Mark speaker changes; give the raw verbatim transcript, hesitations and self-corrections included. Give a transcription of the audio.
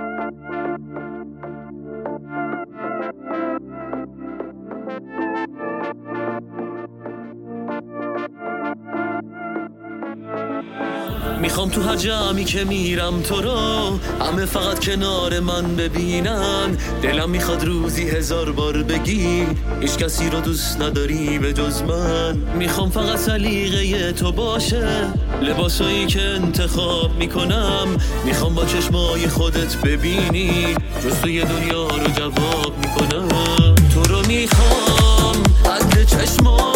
Speaker 1: میخوام تو هر جمعی که میرم تو رو همه فقط کنار من ببینن. دلم میخواد روزی هزار بار بگی هیچ کسی رو دوست نداری به جز من. میخوام فقط سلیقه تو باشه لباسایی که انتخاب میکنم. میخوام با چشمای خودت ببینی جز توی دنیا رو جواب میکنم. تو رو میخوام عدل چشمات